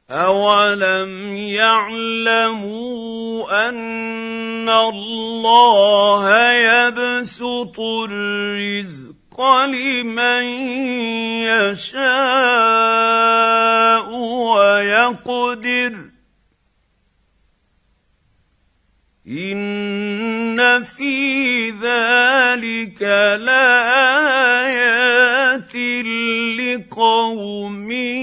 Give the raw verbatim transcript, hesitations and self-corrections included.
أَوَلَمْ يَعْلَمُوا أَنَّ اللَّهَ يَبْسُطُ الرِّزْقَ لِمَن يَشَاءُ وَيَقْدِرُ ۚ إِنَّ فِي ذَلِكَ لَآيَاتٍ لِقَوْمٍ